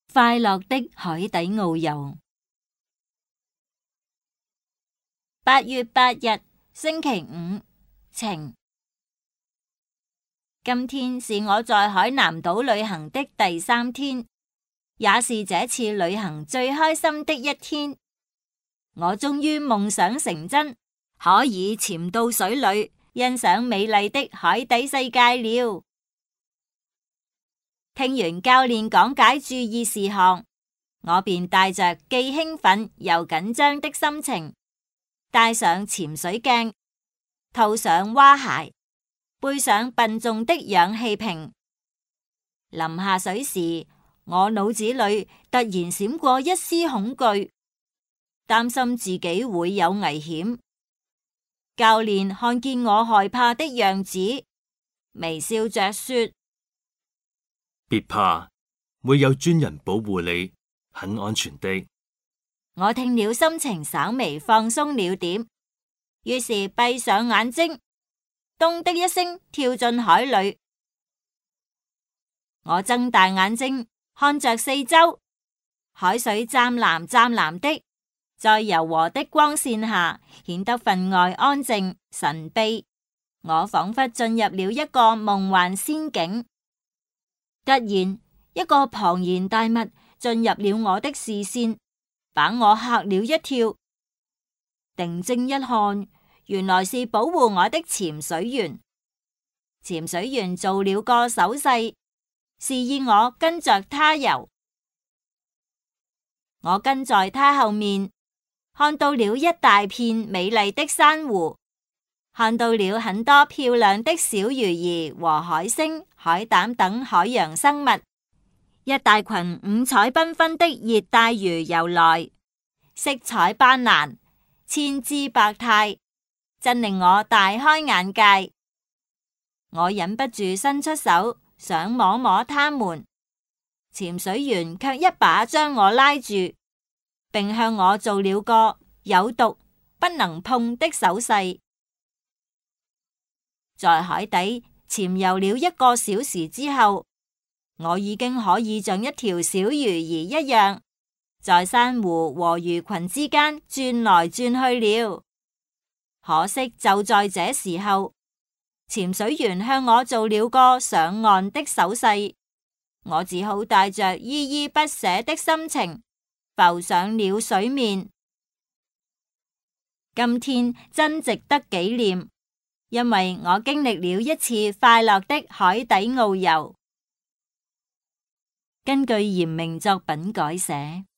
快樂的海底奧遊。8月8日，星期五，晴。今天是我在海南島旅行的第3天，也是這次旅行最開心的一天。我終於夢想成真，可以潛到水裏，欣賞美麗的海底世界了。聽完教練講解注意事項，我便帶着既興奮又緊張的心情，帶上潛水鏡，套上蛙鞋，背上笨重的氧氣瓶。臨下水時，我腦子裏突然閃過一絲恐懼，擔心自己會有危險。教練看見我害怕的樣子，微笑着說： 別怕，會有專人保護你，很安全的。 我聽了，心情稍微放鬆了點，於是閉上眼睛，咚的一聲跳進海裏。我睜大眼睛看着四周，海水湛藍湛藍的，在柔和的光線下顯得分外安靜神秘。我仿佛進入了一個夢幻仙境。突然，一個龐然大物進入了我的視線，把我嚇了一跳。定睛一看，原來是保護我的潛水員。潛水員做了個手勢，示意我跟着他游。我跟在他後面，看到了一大片美麗的珊瑚，看到了很多漂亮的小魚兒和海星、海膽等海洋生物。一大群五彩繽紛的熱帶魚游來，色彩斑斕，千姿百態，真令我大開眼界。我忍不住伸出手想摸摸它們，潛水員卻一把將我拉住，並向我做了個有毒不能碰的手勢。在海底潛游了1個小時之後，我已經可以像一條小魚兒一樣，在珊瑚和魚群之間轉來轉去了。可惜就在這時候，潛水員向我做了個上岸的手勢，我只好帶着依依不捨的心情浮上了水面。今天真值得紀念，因為我經歷了一次快樂的海底奧遊。根據嚴明作品改寫。